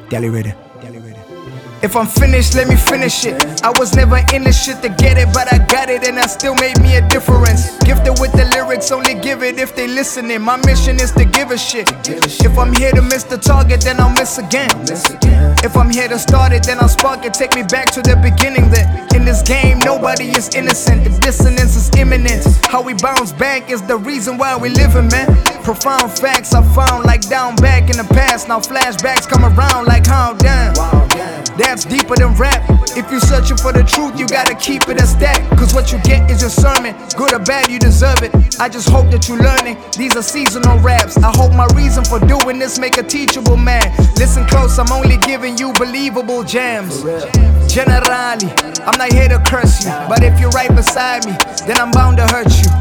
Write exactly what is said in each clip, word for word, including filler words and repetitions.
Deli ready. If I'm finished, let me finish it. I was never in this shit to get it, but I got it and I still made me a difference. Gifted with the lyrics, only give it if they listening. My mission is to give a shit. If I'm here to miss the target, then I'll miss again. If I'm here to start it, then I'll spark it. Take me back to the beginning then. In this game, nobody is innocent. The dissonance is imminent. How we bounce back is the reason why we living, man. Profound facts I found like down back in the past. Now flashbacks come around like how damn. That's deeper than rap. If you're searching for the truth, you gotta keep it a stack. Cause what you get is your sermon. Good or bad, you deserve it. I just hope that you're learning. These are seasonal raps. I hope my reason for doing this make a teachable man. Listen close, I'm only giving you believable jams. Generally, I'm not here to curse you, but if you're right beside me, then I'm bound to hurt you.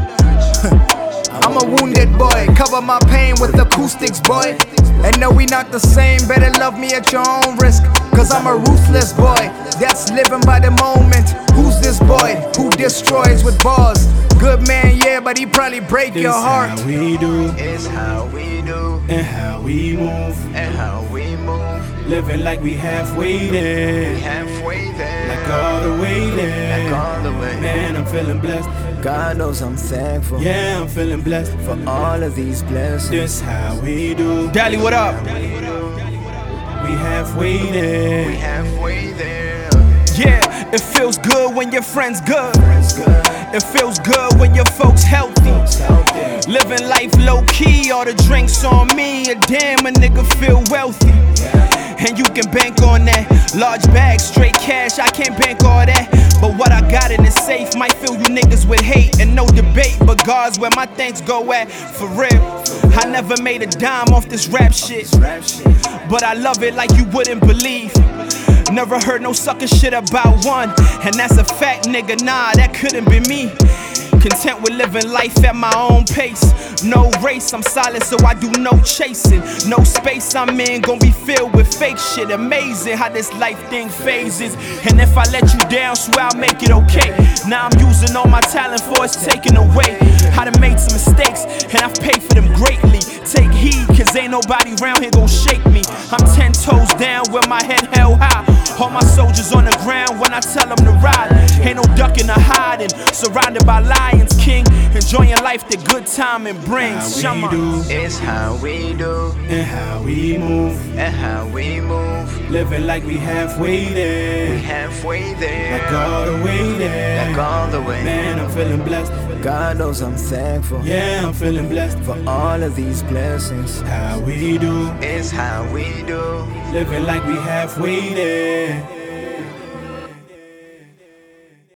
I'm a wounded boy, cover my pain with acoustics, boy. And no, we not the same, better love me at your own risk. Cause I'm a ruthless boy, that's living by the moment. Who's this boy who destroys with bars? Good man, yeah, but he probably break This your heart. How we do, It's how we do, and how we move. and how we move. Living like we halfway there, Halfway there, like all the way there. like all the way. Man, I'm feeling blessed. God knows I'm thankful Yeah, I'm feeling blessed. for all of these blessings. This how we do. Dally, what up? We halfway there. Halfway there. Yeah, it feels good when your friend's good. It feels good when your folks healthy. Living life low key, all the drinks on me. And damn, a nigga feel wealthy. And you can bank on that. Large bag, straight cash, I can't bank all that. But what I got in is safe. Might fill you niggas with hate and no debate. But God's where my thanks go at, for real. I never made a dime off this rap shit, but I love it like you wouldn't believe. Never heard no sucker shit about one, and that's a fact, nigga. Nah, that couldn't be me. Content with living life at my own pace. No race, I'm solid, so I do no chasing. No space I'm in, gon' be filled with fake shit. Amazing how this life thing phases. And if I let you down, swear I'll make it okay. Now I'm using all my talent for it's taken away. I done made some mistakes, and I've paid for them greatly. Take heed, cause ain't nobody around here gon' shake me. I'm ten toes down with my head held high. All my soldiers on the ground when I tell them to ride. Ain't no ducking or hiding, surrounded by lions, king. Enjoying life the good time it brings. How we do, It's how we do, and how we move. and how we move. Living like we halfway there, Halfway there, like all the way there. like all the way. Man, I'm feeling blessed. God knows I'm thankful Yeah, I'm feeling blessed. for all of these blessings. How we do, It's how we do. living like we halfway there.